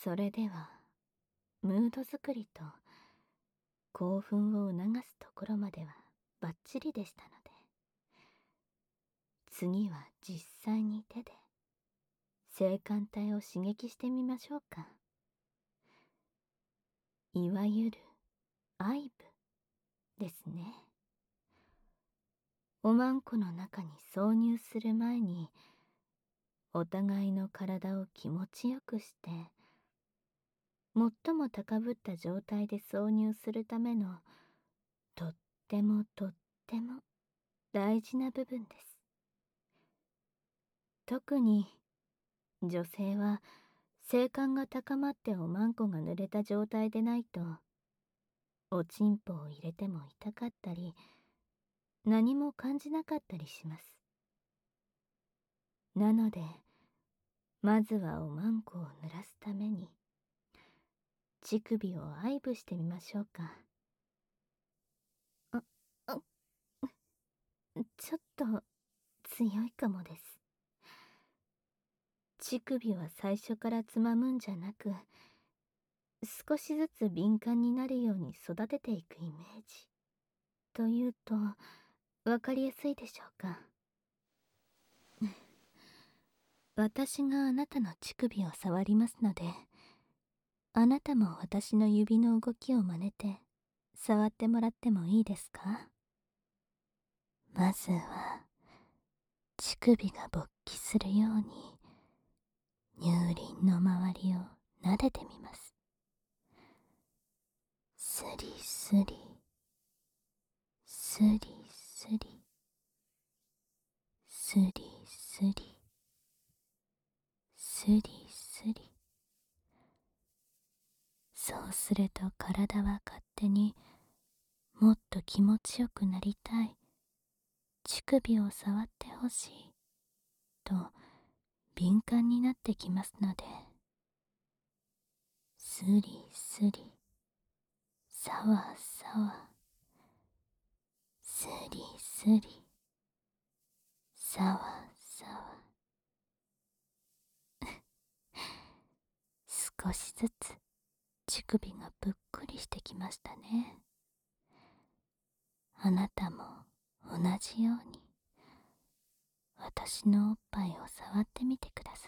それでは、ムード作りと興奮を促すところまではバッチリでしたので、次は実際に手で性感帯を刺激してみましょうか。いわゆる愛部ですね。おまんこの中に挿入する前に、お互いの体を気持ちよくして、最も高ぶった状態で挿入するためのとっても大事な部分です。特に女性は性感が高まっておまんこが濡れた状態でないと、おちんぽを入れても痛かったり、何も感じなかったりします。なので、まずはおまんこを濡らすために、乳首を愛撫してみましょうか。あ、あ、ちょっと強いかもです。乳首は最初からつまむんじゃなく、少しずつ敏感になるように育てていくイメージ。というと、わかりやすいでしょうか。私があなたの乳首を触りますので、あなたも私の指の動きを真似て、触ってもらってもいいですか？まずは、乳首が勃起するように、乳輪の周りを撫でてみます。スリスリ、スリスリ、スリスリ、スリスリ。そうすると体は勝手にもっと気持ちよくなりたい、乳首を触ってほしいと敏感になってきますので、スリスリ、サワサワ、スリスリ、サワサワ。少しずつ乳首がぷっくりしてきましたね。あなたも同じように私のおっぱいを触ってみてください。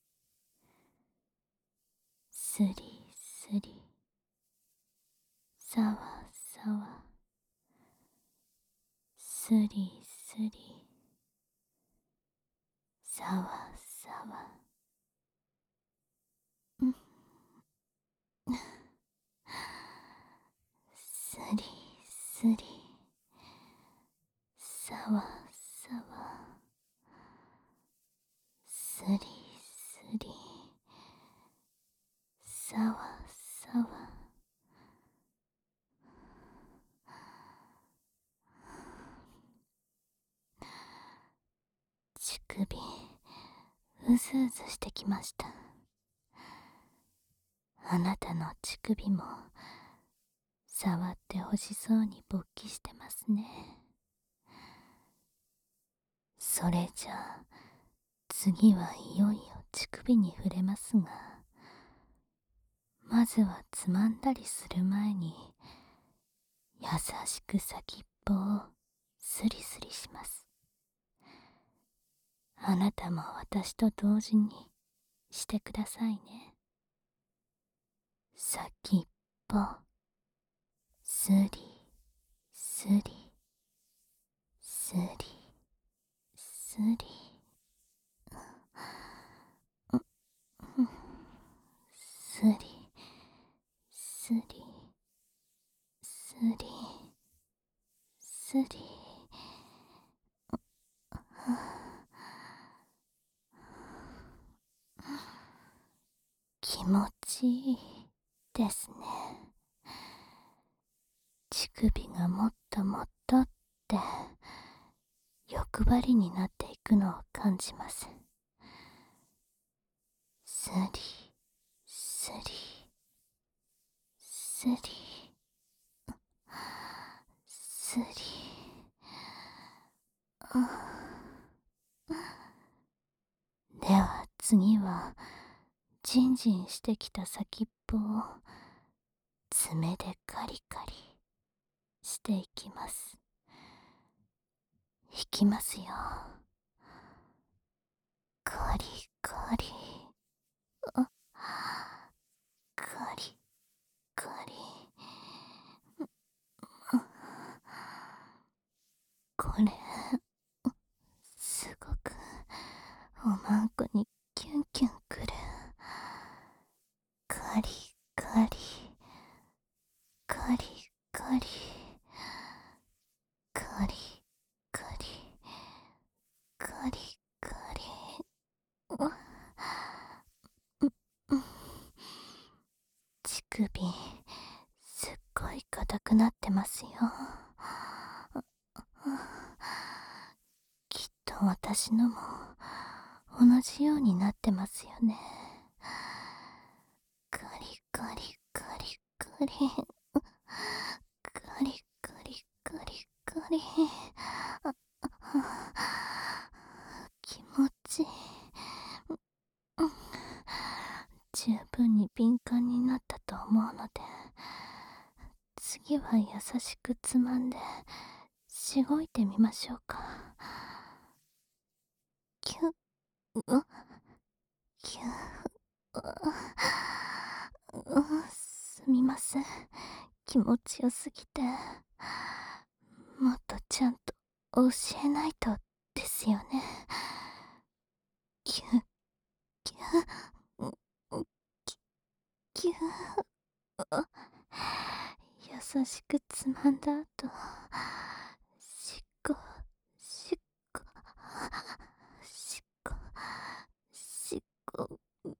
スリスリ、サワサワ、スリスリ、サワサワ。スリスリ、サワサワ、スリスリ、サワサワ。乳首うずうずしてきました。あなたの乳首も触ってほしそうに勃起してますね。それじゃあ次はいよいよ乳首に触れますが、まずはつまんだりする前に優しく先っぽをスリスリします。あなたも私と同時にしてくださいね。先っぽスリスリスリスリ、スリスリスリスリ。気持ちいいですね。乳首がもっともっとって欲張りになっていくのを感じます。スリスリスリスリ。では次はジンジンしてきた先っぽを爪でカリカリしていきます。いきますよ。カリカリ、あ、カリカリ。これ、すごくおまんこにキュンキュンくる。カリカリ、カリカリ、カリカリ、カリカリ。う乳首、すっごい硬くなってますよ。きっと私のも同じようになってますよね。カリカリカリカリ、カリカリカリカリ。気持ちいい。十分に敏感になったと思うので、次は優しくつまんでしごいてみましょうか。キュッ、キュッ、すみません。気持ちよすぎて。もっとちゃんと教えないとですよね。キュッ、キュッ、キュッ。優しくつまんだ後、しっこ、しっこ、しっこ、しっこ。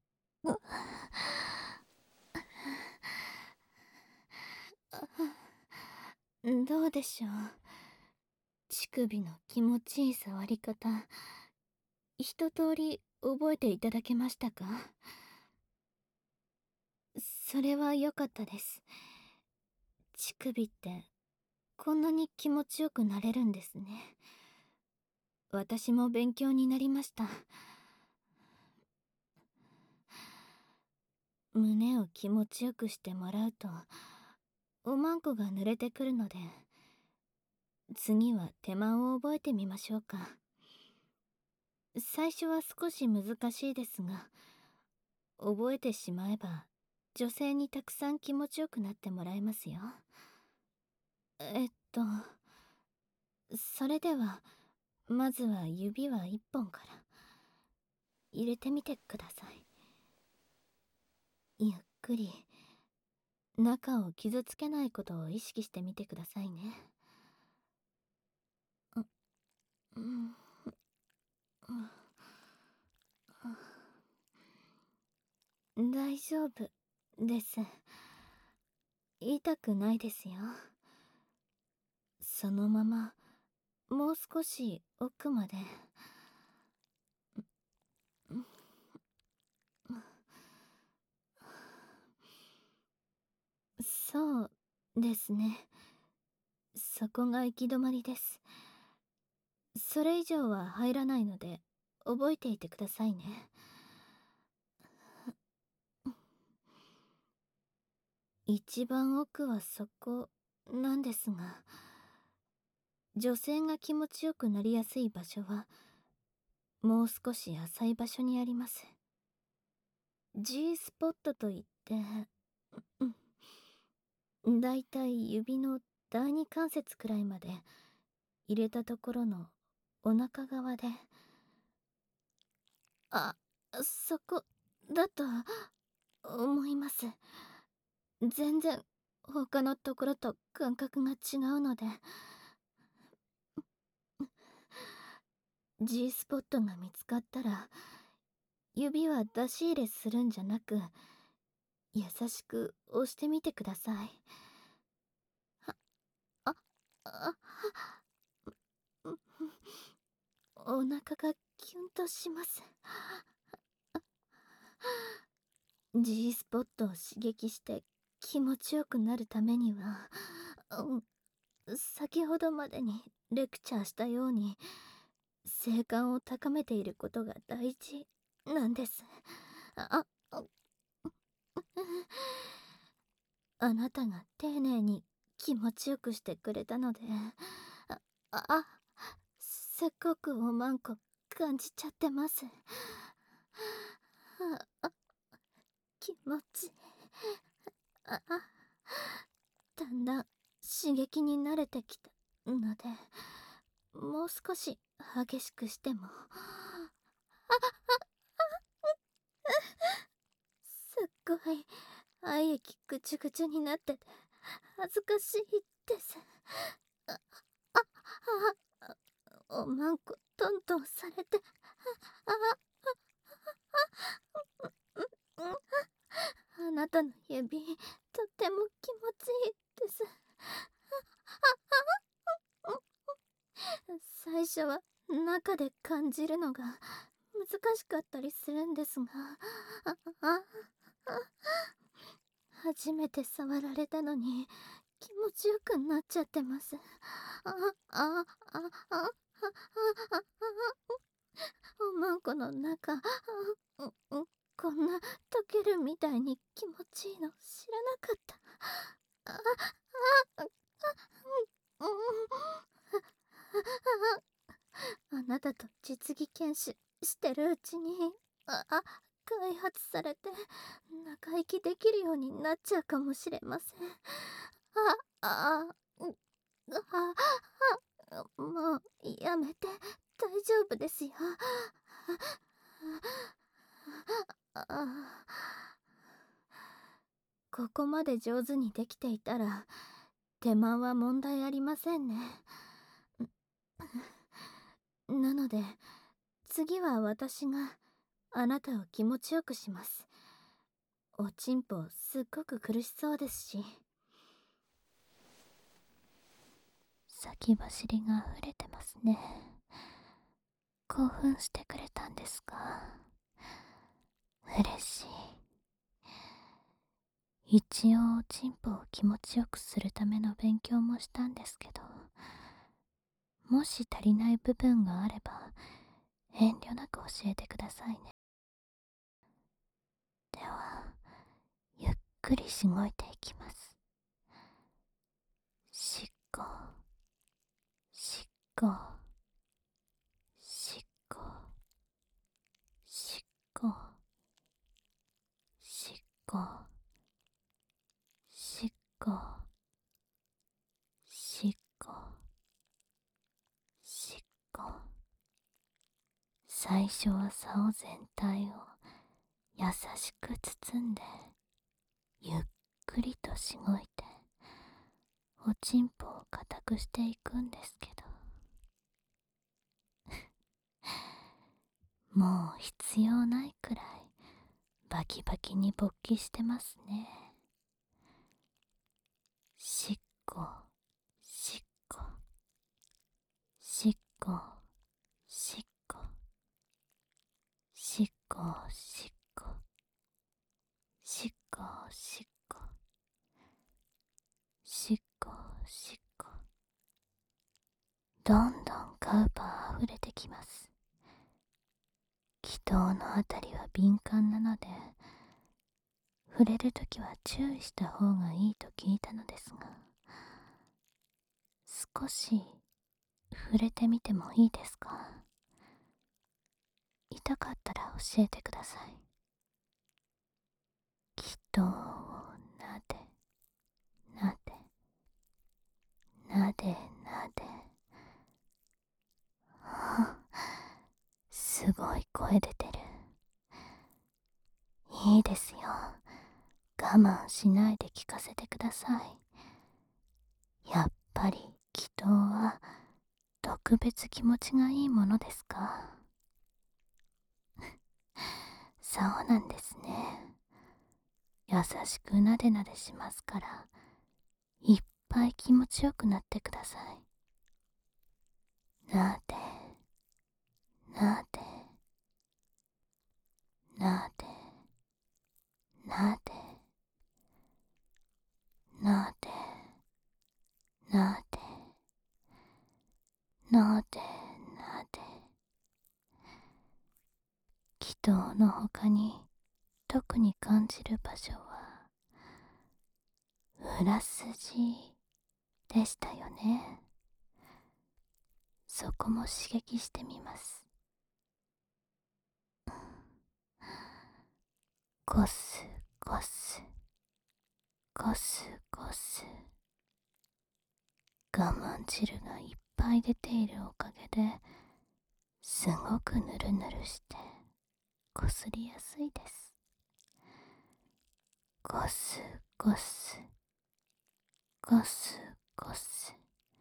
どうでしょう。乳首の気持ちいい触り方、一通り覚えていただけましたか？それは良かったです。乳首ってこんなに気持ちよくなれるんですね。私も勉強になりました。胸を気持ちよくしてもらうとおまんこが濡れてくるので、次は手間を覚えてみましょうか。最初は少し難しいですが、覚えてしまえば女性にたくさん気持ちよくなってもらえますよ。それではまずは指は1本から入れてみてください。ゆっくり中を傷つけないことを意識してみてくださいね。大丈夫です。痛くないですよ。そのままもう少し奥まで。そうですね。そこが行き止まりです。それ以上は入らないので覚えていてくださいね。一番奥はそこなんですが、女性が気持ちよくなりやすい場所はもう少し浅い場所にあります。G スポットといって、だいたい指の第二関節くらいまで入れたところのお腹側で。あ、そこだと思います。全然他のところと感覚が違うので。G スポットが見つかったら指は出し入れするんじゃなく、優しく押してみてください。あ、あ、お腹がキュンとします。G スポットを刺激して気持ちよくなるためには、先ほどまでにレクチャーしたように性感を高めていることが大事なんです。あ、 あなたが丁寧に気持ちよくしてくれたので、あ、あ、すっごくおまんこ感じちゃってます。気持ち、だんだん刺激に慣れてきたので、もう少し激しくしても。すっごい愛液ぐちゅぐちゅになってて恥ずかしいです。あ、おまんこトントンされて、あなたの指とても気持ちいいです。最初は中で感じるのが難しかったりするんですが、ああ初めて触られたのに気持ちよくなっちゃってます。あああああおまんこの中、こんな溶けるみたいに気持ちいいの知らなかった。あああなたと実技研修してるうちに、開発されて仲良きできるようになっちゃうかもしれません。あ、あ、うもうやめて、大丈夫ですよ。ここまで上手にできていたら手間は問題ありませんね。なので次は私があなたを気持ちよくします。おちんぽすっごく苦しそうですし。先走りが溢れてますね。興奮してくれたんですか？嬉しい。一応おちんぽを気持ちよくするための勉強もしたんですけど、もし足りない部分があれば遠慮なく教えてくださいね。ではゆっくりしごいていきます。しっこしっこしっこしっこしっこしっこしっこしっこ。最初は竿全体を優しく包んでゆっくりとしごいておちんぽを固くしていくんですけど、もう必要ないくらいバキバキに勃起してますね。しっこしっこしっこしっこしっこしっこしっこしっこしっこしっこ。どんどんカウパーあふれてきます。気筒のあたりは敏感なので触れるときは注意した方がいいと聞いたのですが、少し触れてみてもいいですか？痛かったら教えてください。気筒をなでなでなでなで、はあ、すごい声出てる。いいですよ、我慢しないで聞かせてください。やっぱり気筒は特別気持ちがいいものですか？そうなんですね。優しくなでなでしますから、いっぱい気持ちよくなってください。なでなでなでなでなでなでなでなで。気筒の他に特に感じる場所は裏筋でしたよね。そこも刺激してみます。ゴスゴスゴスゴス。我慢汁がいっぱい出ているおかげですごくぬるぬるしてこすりやすいです。ゴスゴスゴスゴス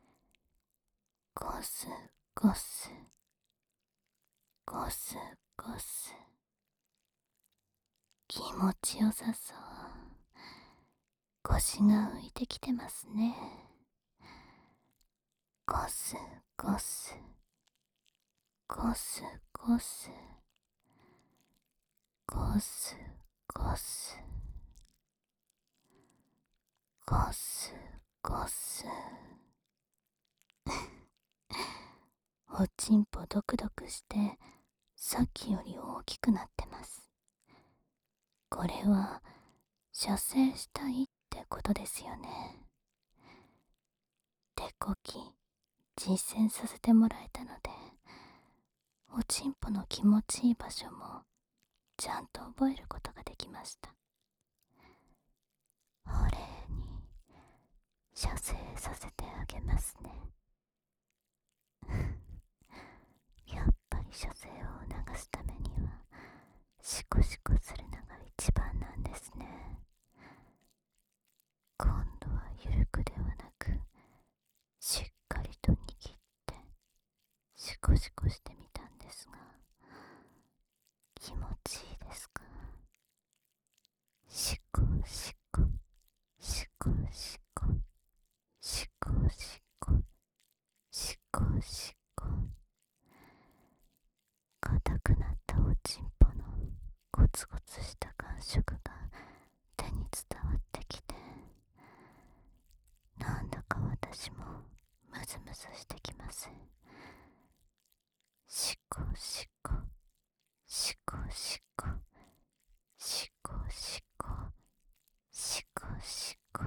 ゴスゴスゴスゴス。気持ちよさそう。腰が浮いてきてますね。ゴスゴスゴスゴスゴスゴスゴスゴス。おちんぽドクドクしてさっきより大きくなってます。これは射精したいってことですよね。手こき実践させてもらえたので、おちんぽの気持ちいい場所もちゃんと覚えることができました。お礼に射精させてあげますね。やっぱり射精を促すためにはシコシコするのが一番なんですね。今度は緩くではなくしっかりと握ってシコシコしてみたんですが、気持ちいいですか？シコシコシコシコシコシコシコシコ。硬くなったおちんぽのゴツゴツした感触が手に伝わってきて、なんだか私もムズムズしてきます。シコシコシコシコシコシコシコシコ。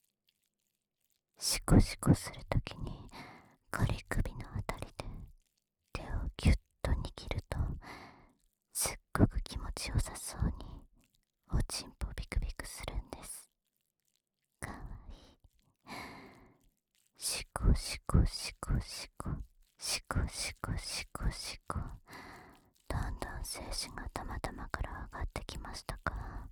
シコシコするときに仮首のあたりで手をギュッと握るとすっごく気持ちよさそうにおちんぽビクビクするんです。かわいい。シコシコシコシコシコシコシコシコ。だんだん精子がたまたまから上がってきましたか？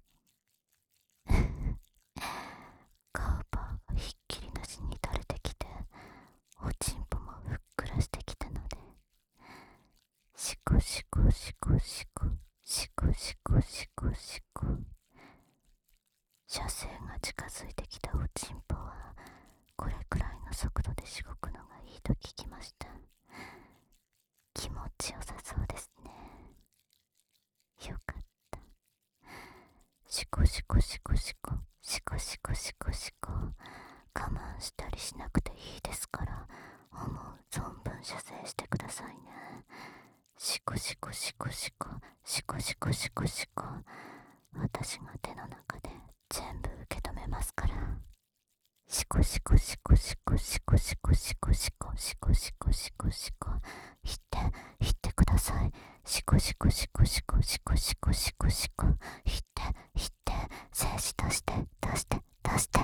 カウパーがひっきりなしに垂れてきておちんぽもふっくらしてきたので、シコシコシコシコシコシコシコシコ。射精が近づいてきたおちんぽはこれくらいの速度でしごくのがいいと聞きました。気持ちよさそうですね。よかった。シコシコシコシコシコシコシコシコ。我慢したりしなくていいですから、思う存分射精してくださいね。シコシコシコシコシコシコシコシコ。私が手の中で全部受け止めますから。シコシコシコシコシコシコシコシコシコシコシコシコ。引ってください。シコシコシコシコシコシコシコシコ。引って精子出して出して出して。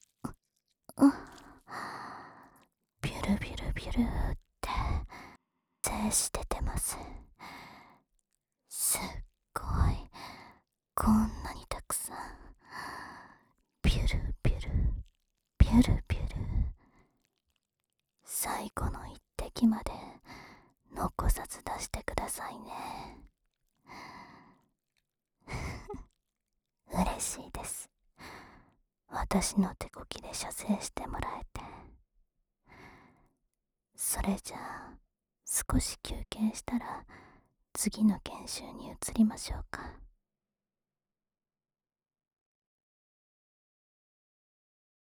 ビュルビュルビュルって精子出てます。すっごい、こんなにたくさん。ビュルビュルビュルビュル。最後の一滴まで残さず出してくださいね。嬉しいです。私の手こきで射精してもらえて。それじゃあ少し休憩したら次の研修に移りましょうか。